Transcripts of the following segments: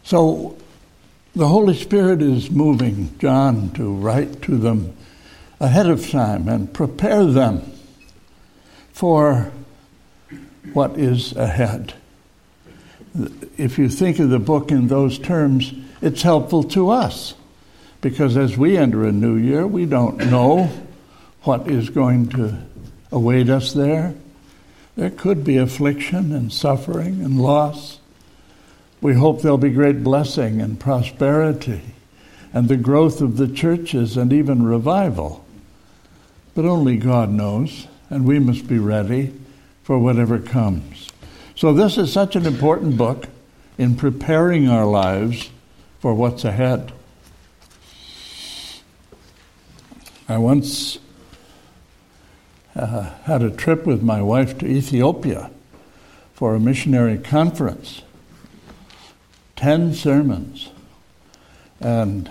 So the Holy Spirit is moving John to write to them ahead of time and prepare them for what is ahead. If you think of the book in those terms, it's helpful to us, because as we enter a new year, we don't know what is going to await us there. There could be affliction and suffering and loss. We hope there'll be great blessing and prosperity and the growth of the churches and even revival. But only God knows, and we must be ready for whatever comes. So this is such an important book in preparing our lives for what's ahead. I once had a trip with my wife to Ethiopia for a missionary conference. 10 sermons. And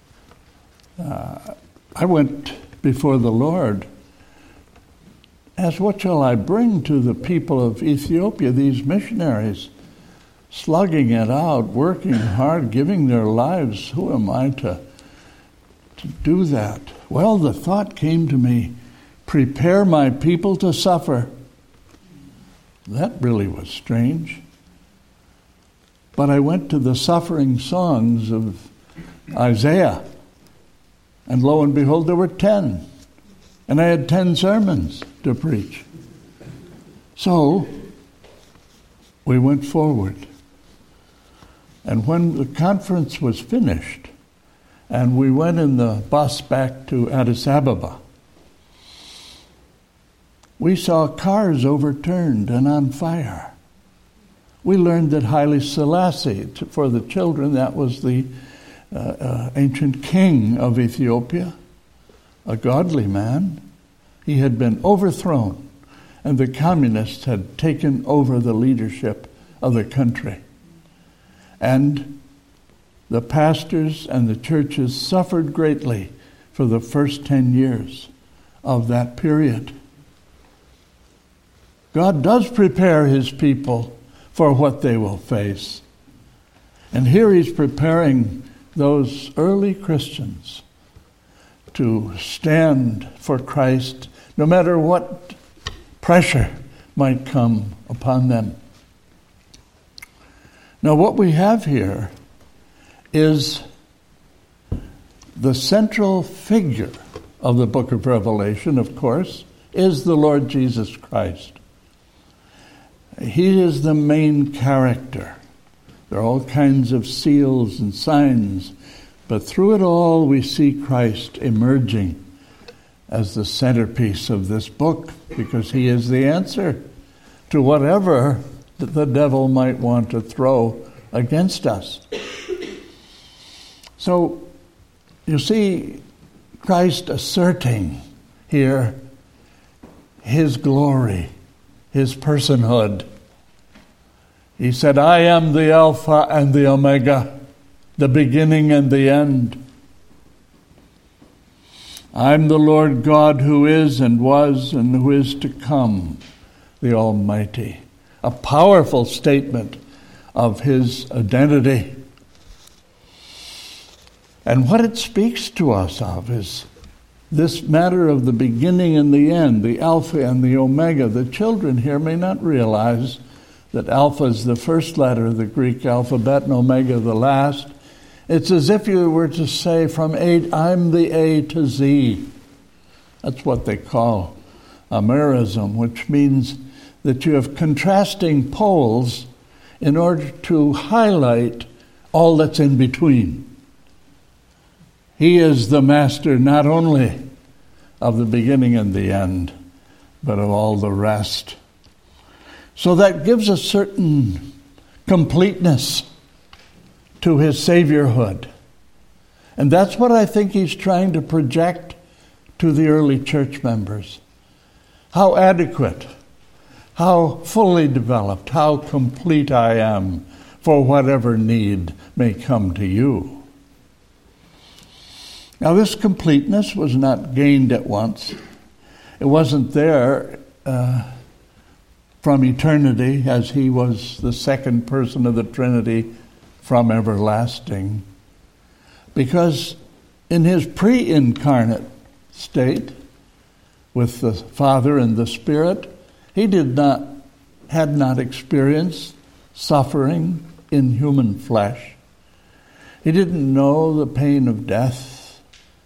I went before the Lord, asked, what shall I bring to the people of Ethiopia, these missionaries, slugging it out, working hard, giving their lives? Who am I to do that? Well, the thought came to me, prepare my people to suffer. That really was strange. But I went to the suffering songs of Isaiah, and lo and behold, there were 10. And I had 10 sermons to preach. So we went forward. And when the conference was finished, and we went in the bus back to Addis Ababa, we saw cars overturned and on fire. We learned that Haile Selassie, for the children, that was the ancient king of Ethiopia, a godly man. He had been overthrown, and the communists had taken over the leadership of the country. And the pastors and the churches suffered greatly for the first 10 years of that period. God does prepare his people for what they will face. And here he's preparing those early Christians to stand for Christ no matter what pressure might come upon them. Now what we have here is the central figure of the book of Revelation, of course, is the Lord Jesus Christ. He is the main character. There are all kinds of seals and signs, but through it all we see Christ emerging as the centerpiece of this book, because he is the answer to whatever the devil might want to throw against us. So, you see Christ asserting here his glory, his personhood. He said, I am the Alpha and the Omega, the beginning and the end. I'm the Lord God who is and was and who is to come, the Almighty. A powerful statement of his identity. And what it speaks to us of is this matter of the beginning and the end, the Alpha and the Omega. The children here may not realize that Alpha is the first letter of the Greek alphabet and Omega the last. It's as if you were to say from A, I'm the A to Z. That's what they call a merism, which means that you have contrasting poles in order to highlight all that's in between. He is the master not only of the beginning and the end, but of all the rest. So that gives a certain completeness to his saviorhood. And that's what I think he's trying to project to the early church members. How adequate, how fully developed, how complete I am for whatever need may come to you. Now, this completeness was not gained at once. It wasn't there from eternity, as he was the second person of the Trinity from everlasting, because in his pre-incarnate state with the Father and the Spirit, he had not experienced suffering in human flesh. He didn't know the pain of death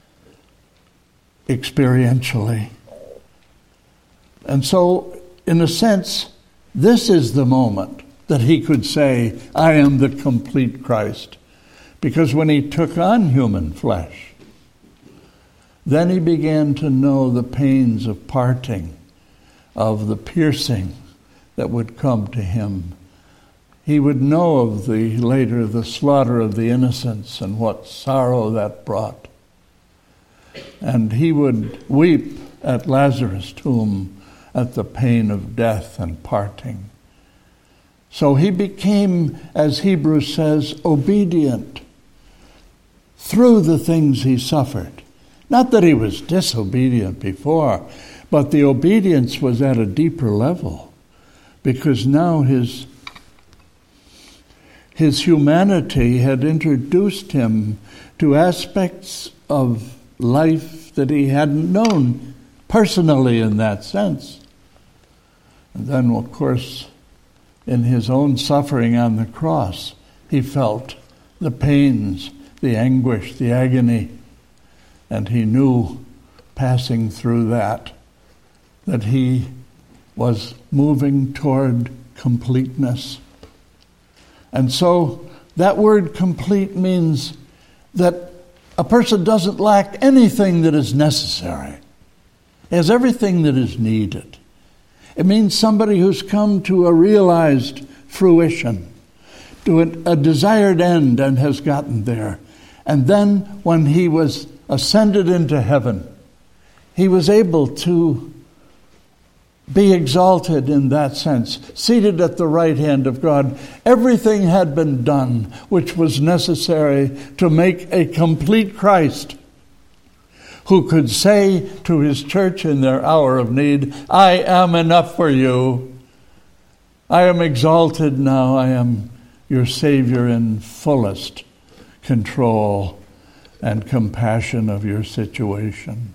experientially. And so, in a sense, this is the moment that he could say, I am the complete Christ. Because when he took on human flesh, then he began to know the pains of parting, of the piercing that would come to him. He would know of the slaughter of the innocents and what sorrow that brought. And he would weep at Lazarus' tomb at the pain of death and parting. So he became, as Hebrews says, obedient through the things he suffered. Not that he was disobedient before, but the obedience was at a deeper level, because now his humanity had introduced him to aspects of life that he hadn't known personally in that sense. And then, of course, in his own suffering on the cross, he felt the pains, the anguish, the agony, and he knew, passing through that he was moving toward completeness. And so that word complete means that a person doesn't lack anything that is necessary. He has everything that is needed. It means somebody who's come to a realized fruition, to a desired end and has gotten there. And then when he was ascended into heaven, he was able to be exalted in that sense, seated at the right hand of God. Everything had been done which was necessary to make a complete Christ, who could say to his church in their hour of need, I am enough for you. I am exalted now. I am your Savior in fullest control and compassion of your situation.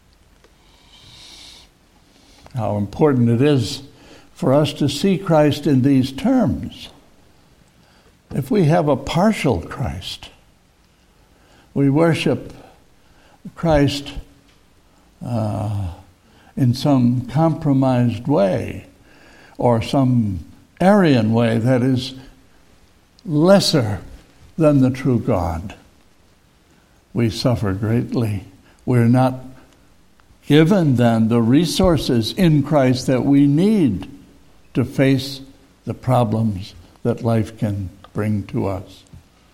How important it is for us to see Christ in these terms. If we have a partial Christ, we worship Christ in some compromised way or some Arian way that is lesser than the true God, we suffer greatly. We're not given then the resources in Christ that we need to face the problems that life can bring to us.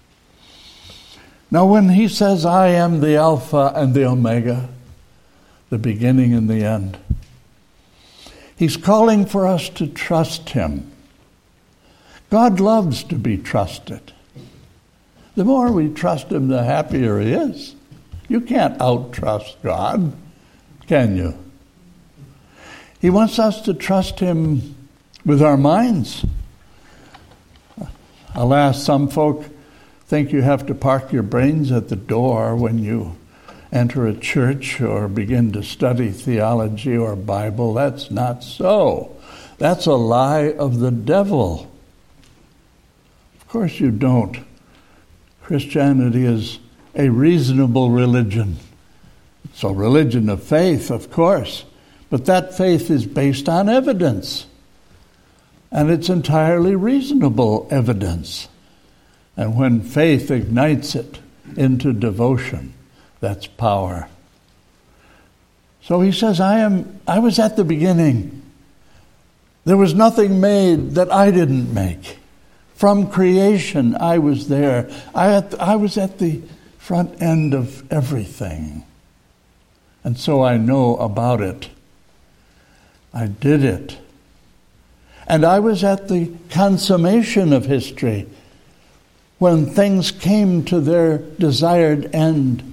Now when he says, I am the Alpha and the Omega, the beginning and the end, he's calling for us to trust him. God loves to be trusted. The more we trust him, the happier he is. You can't out-trust God, can you? He wants us to trust him with our minds. Alas, some folk think you have to park your brains at the door when you enter a church or begin to study theology or Bible. That's not so. That's a lie of the devil. Of course you don't. Christianity is a reasonable religion. It's a religion of faith, of course, but that faith is based on evidence. And it's entirely reasonable evidence. And when faith ignites it into devotion, that's power. So he says, I was at the beginning. There was nothing made that I didn't make. From creation, I was there. I was at the front end of everything. And so I know about it. I did it. And I was at the consummation of history when things came to their desired end.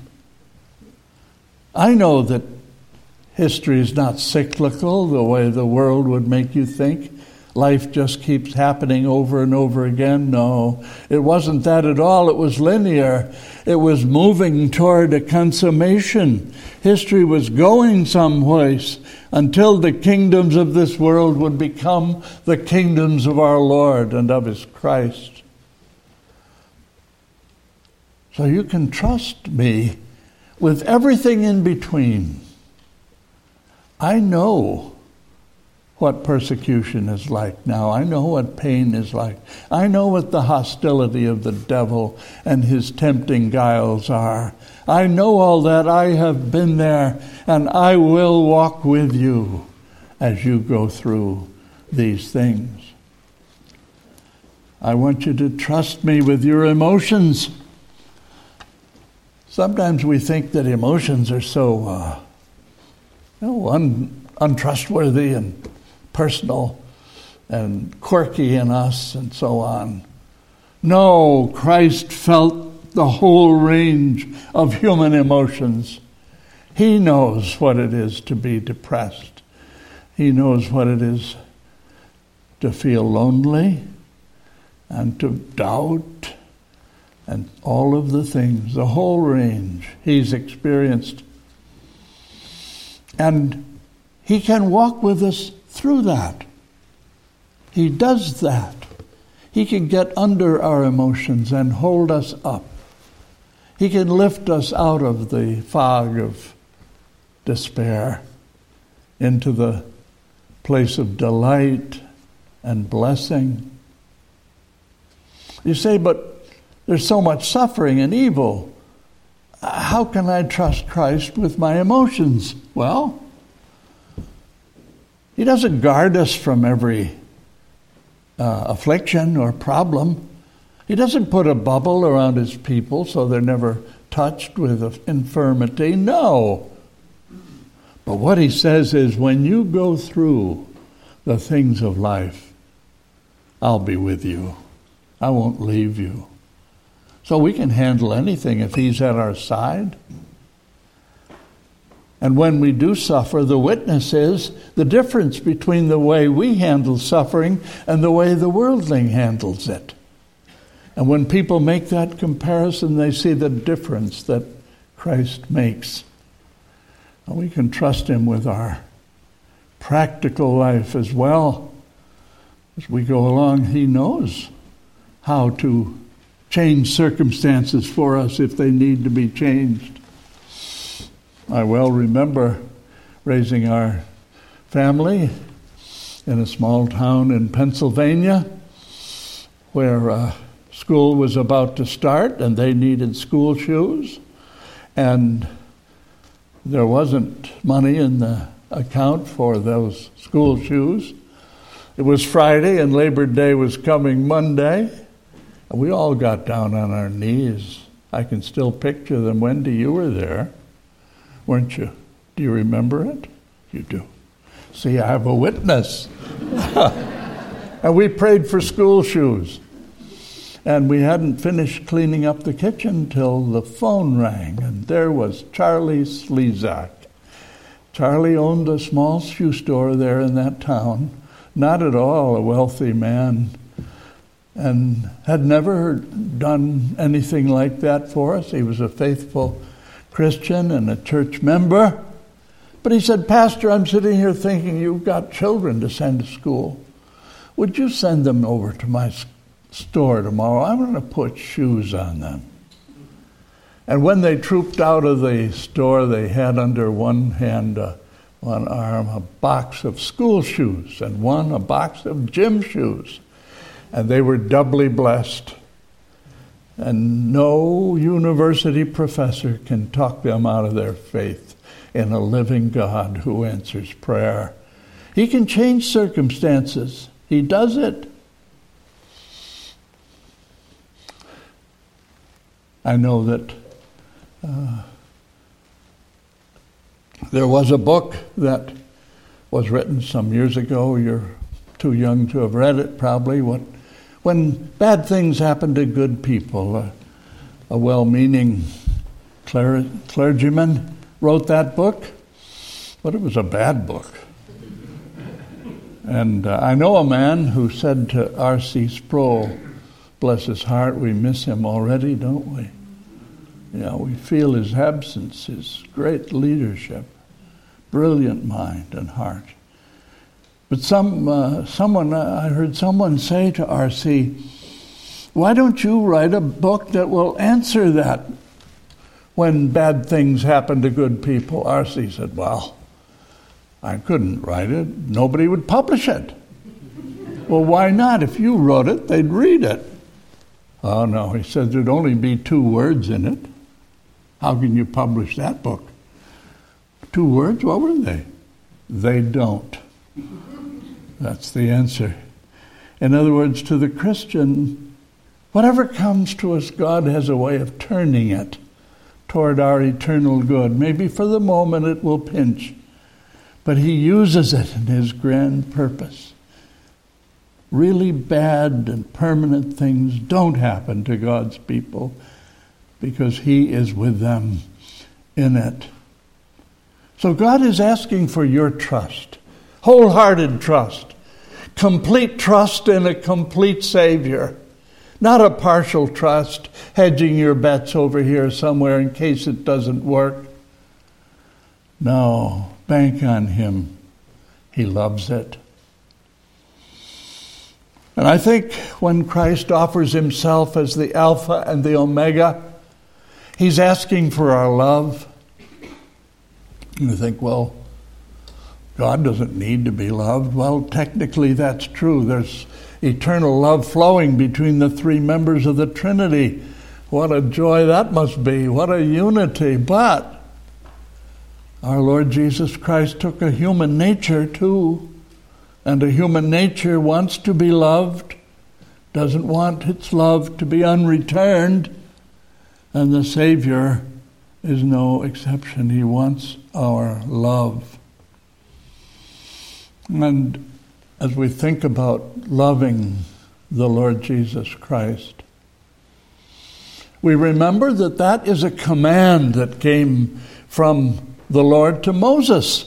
I know that history is not cyclical the way the world would make you think. life just keeps happening over and over again. No, it wasn't that at all. It was linear. It was moving toward a consummation. History was going someplace until the kingdoms of this world would become the kingdoms of our Lord and of His Christ. So you can trust me with everything in between. I know what persecution is like now. I know what pain is like. I know what the hostility of the devil and his tempting guiles are. I know all that. I have been there, and I will walk with you as you go through these things. I want you to trust me with your emotions. Sometimes we think that emotions are so untrustworthy and personal and quirky in us and so on. No, Christ felt the whole range of human emotions. He knows what it is to be depressed. He knows what it is to feel lonely and to doubt and all of the things, the whole range He's experienced. And He can walk with us through that. He does that. He can get under our emotions and hold us up. He can lift us out of the fog of despair into the place of delight and blessing. You say, but there's so much suffering and evil. How can I trust Christ with my emotions? Well, He doesn't guard us from every affliction or problem. He doesn't put a bubble around His people so they're never touched with infirmity. No. But what He says is, when you go through the things of life, I'll be with you. I won't leave you. So we can handle anything if He's at our side. And when we do suffer, the witness is the difference between the way we handle suffering and the way the worldling handles it. And when people make that comparison, they see the difference that Christ makes. And we can trust Him with our practical life as well. As we go along, He knows how to change circumstances for us if they need to be changed. I well remember raising our family in a small town in Pennsylvania where school was about to start and they needed school shoes, and there wasn't money in the account for those school shoes. It was Friday and Labor Day was coming Monday, and we all got down on our knees. I can still picture them. Wendy, you were there, weren't you? Do you remember it? You do. See, I have a witness. And we prayed for school shoes. And we hadn't finished cleaning up the kitchen till the phone rang, and there was Charlie Slezak. Charlie owned a small shoe store there in that town, not at all a wealthy man, and had never done anything like that for us. He was a faithful Christian and a church member. But he said, "Pastor, I'm sitting here thinking you've got children to send to school. Would you send them over to my store tomorrow? I'm going to put shoes on them." And when they trooped out of the store, they had under one hand, one arm, a box of school shoes, and one a box of gym shoes. And they were doubly blessed. And no university professor can talk them out of their faith in a living God who answers prayer. He can change circumstances. He does it. I know that there was a book that was written some years ago. You're too young to have read it, probably. When bad things happen to good people, a well-meaning clergyman wrote that book, but it was a bad book. And I know a man who said to R.C. Sproul, bless his heart, we miss him already, don't we? Yeah, we feel his absence, his great leadership, brilliant mind and heart. But I heard someone say to R.C., why don't you write a book that will answer that when bad things happen to good people? R.C. said, well, I couldn't write it. Nobody would publish it. Well, why not? If you wrote it, they'd read it. Oh, no, he said there'd only be 2 words in it. How can you publish that book? 2 words? What were they? They don't. That's the answer. In other words, to the Christian, whatever comes to us, God has a way of turning it toward our eternal good. Maybe for the moment it will pinch, but he uses it in his grand purpose. Really bad and permanent things don't happen to God's people because he is with them in it. So God is asking for your trust, wholehearted trust, complete trust in a complete Savior, not a partial trust, hedging your bets over here somewhere in case it doesn't work. No, bank on him. He loves it. And I think when Christ offers himself as the Alpha and the Omega, he's asking for our love. You think, well, God doesn't need to be loved. Well, technically that's true. There's eternal love flowing between the 3 members of the Trinity. What a joy that must be. What a unity. But our Lord Jesus Christ took a human nature too. And a human nature wants to be loved, doesn't want its love to be unreturned. And the Savior is no exception. He wants our love. And as we think about loving the Lord Jesus Christ, we remember that that is a command that came from the Lord to Moses.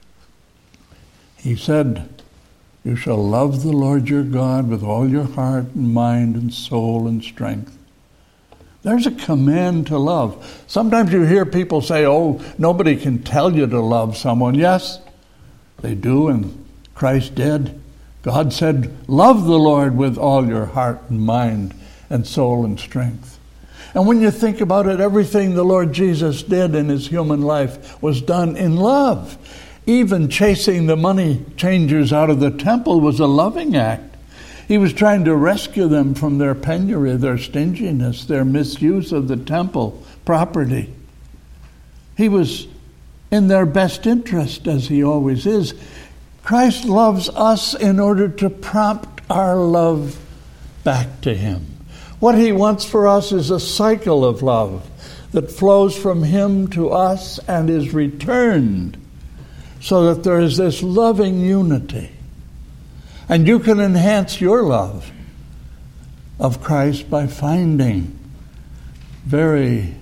He said, you shall love the Lord your God with all your heart and mind and soul and strength. There's a command to love. Sometimes you hear people say, oh, nobody can tell you to love someone. Yes, they do, and Christ did. God said, love the Lord with all your heart and mind and soul and strength. And when you think about it, everything the Lord Jesus did in his human life was done in love. Even chasing the money changers out of the temple was a loving act. He was trying to rescue them from their penury, their stinginess, their misuse of the temple property. He was in their best interest, as he always is. Christ loves us in order to prompt our love back to him. What he wants for us is a cycle of love that flows from him to us and is returned, so that there is this loving unity. And you can enhance your love of Christ by finding very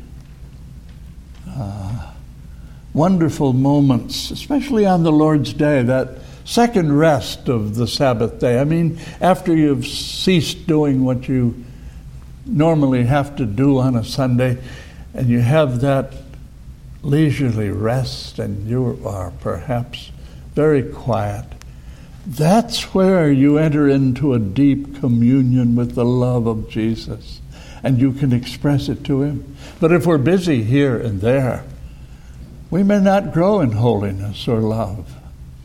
wonderful moments, especially on the Lord's Day, that second rest of the Sabbath day. I mean, after you've ceased doing what you normally have to do on a Sunday, and you have that leisurely rest, and you are perhaps very quiet. That's where you enter into a deep communion with the love of Jesus, and you can express it to him. But if we're busy here and there, we may not grow in holiness or love.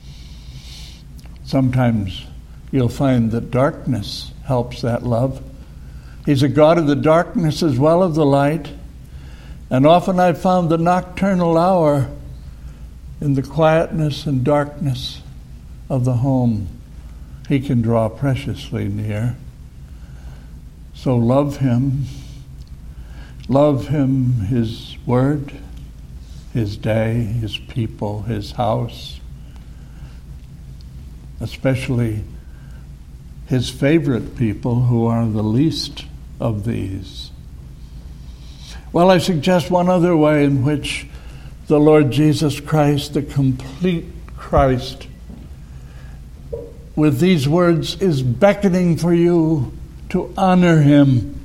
Sometimes you'll find that darkness helps that love. He's a God of the darkness as well as the light. And often I've found the nocturnal hour in the quietness and darkness of the home, he can draw preciously near. So love him, his word, his day, his people, his house, especially his favorite people who are the least of these. Well, I suggest one other way in which the Lord Jesus Christ, the complete Christ, with these words, is beckoning for you to honor him.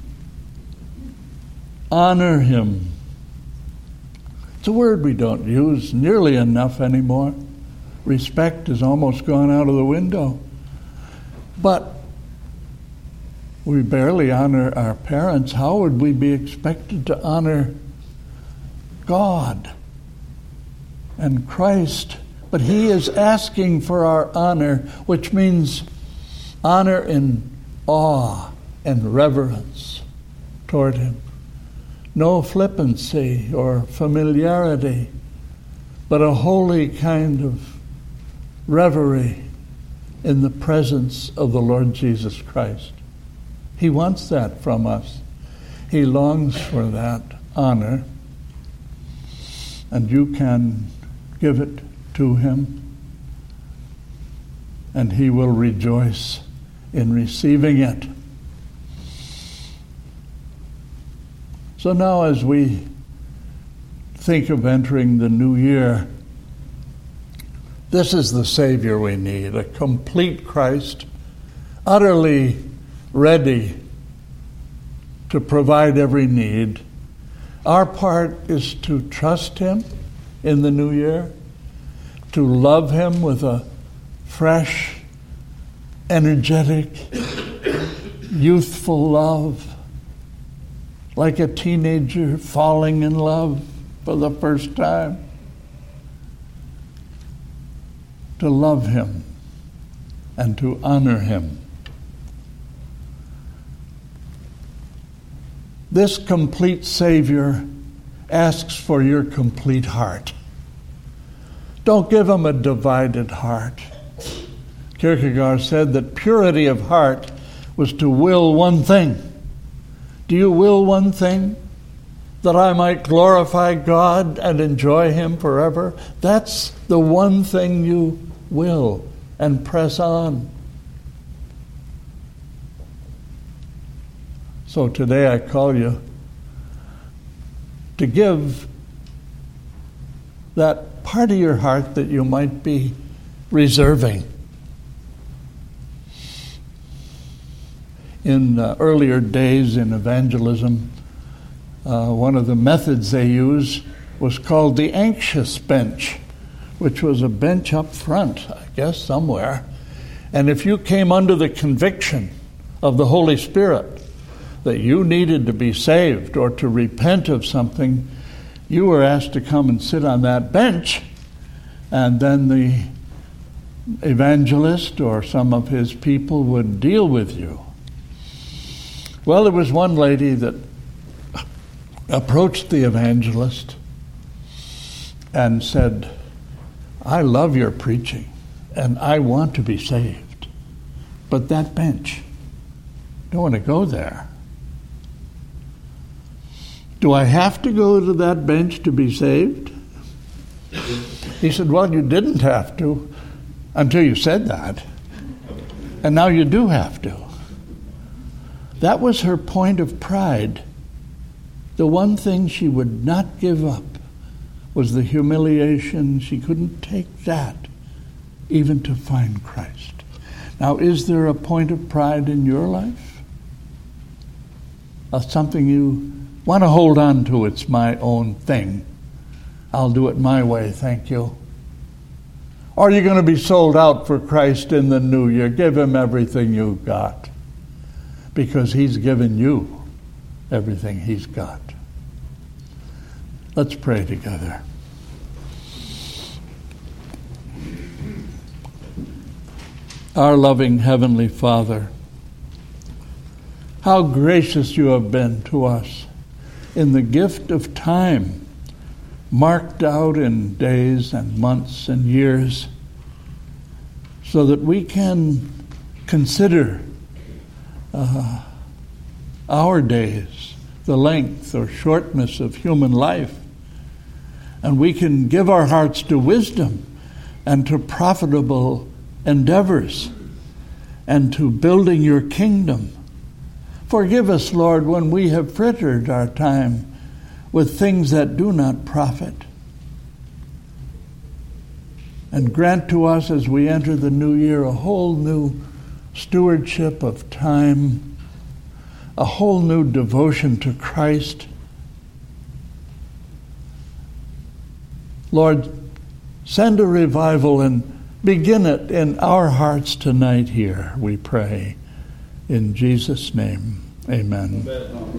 Honor him. It's a word we don't use nearly enough anymore. Respect has almost gone out of the window. But we barely honor our parents. How would we be expected to honor God and Christ? But he is asking for our honor, which means honor in awe and reverence toward him. No flippancy or familiarity, but a holy kind of reverie in the presence of the Lord Jesus Christ. He wants that from us. He longs for that honor, and you can give it to him, and he will rejoice in receiving it. So now, as we think of entering the new year, this is the Savior we need, a complete Christ, utterly ready to provide every need. Our part is to trust him in the new year, to love him with a fresh, energetic, youthful love, like a teenager falling in love for the first time. To love him and to honor him. This complete Savior asks for your complete heart. Don't give him a divided heart. Kierkegaard said that purity of heart was to will one thing. Do you will one thing? That I might glorify God and enjoy him forever? That's the one thing you will, and press on. So today I call you to give that part of your heart that you might be reserving. In earlier days in evangelism, one of the methods they used was called the anxious bench, which was a bench up front, I guess, somewhere. And if you came under the conviction of the Holy Spirit that you needed to be saved or to repent of something, you were asked to come and sit on that bench, and then the evangelist or some of his people would deal with you. Well, there was one lady that approached the evangelist and said, I love your preaching and I want to be saved, but that bench, don't want to go there. Do I have to go to that bench to be saved? He said, well, you didn't have to until you said that, and now you do have to. That was her point of pride. The one thing she would not give up was the humiliation. She couldn't take that even to find Christ. Now, is there a point of pride in your life? Something you want to hold on to? It's my own thing. I'll do it my way, thank you. Or are you going to be sold out for Christ in the new year? Give him everything you've got, because he's given you everything he's got. Let's pray together. Our loving Heavenly Father, how gracious you have been to us in the gift of time, marked out in days and months and years, so that we can consider our days, the length or shortness of human life, and we can give our hearts to wisdom and to profitable endeavors and to building your kingdom. Forgive us, Lord, when we have frittered our time with things that do not profit. And grant to us as we enter the new year a whole new stewardship of time, a whole new devotion to Christ. Lord, send a revival and begin it in our hearts tonight here, we pray. In Jesus' name, amen.